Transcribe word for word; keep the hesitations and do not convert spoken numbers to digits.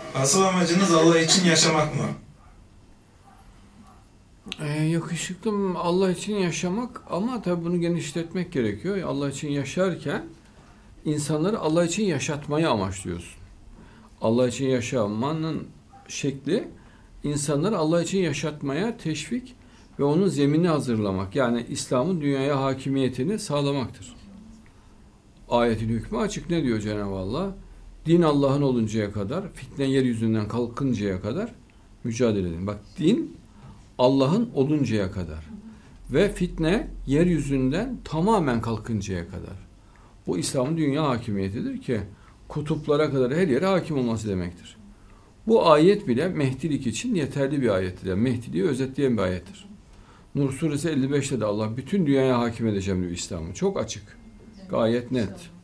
Asıl amacınız Allah için yaşamak mı? Ee, yakışıklım Allah için yaşamak ama tabii bunu genişletmek gerekiyor. Allah için yaşarken insanları Allah için yaşatmayı amaçlıyorsun. Allah için yaşamanın şekli insanları Allah için yaşatmaya teşvik ve onun zeminini hazırlamak. Yani İslam'ın dünyaya hakimiyetini sağlamaktır. Ayetin hükmü açık. Ne diyor Cenab-ı Allah? Din Allah'ın oluncaya kadar, fitne yeryüzünden kalkıncaya kadar mücadele edin. Bak, din Allah'ın oluncaya kadar ve fitne yeryüzünden tamamen kalkıncaya kadar. Bu İslam'ın dünya hakimiyetidir ki kutuplara kadar her yere hakim olması demektir. Bu ayet bile Mehdilik için yeterli bir ayettir. Yani Mehdiliği özetleyen bir ayettir. Nur suresi elli beşte de Allah bütün dünyaya hakim edeceğim diyor İslam'ı. Çok açık. Gayet net.